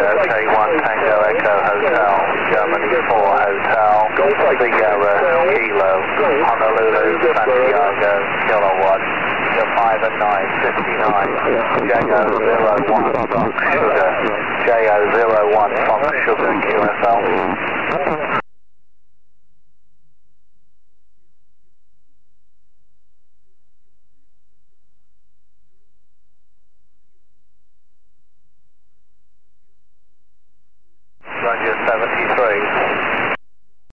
K1 Tango Echo Hotel, Germany 4 Hotel, Sierra Kilo, Honolulu, Santiago, Kilowatt, 5 and 9, 59, JO01 Fox Sugar, JO01 Fox Sugar QSL.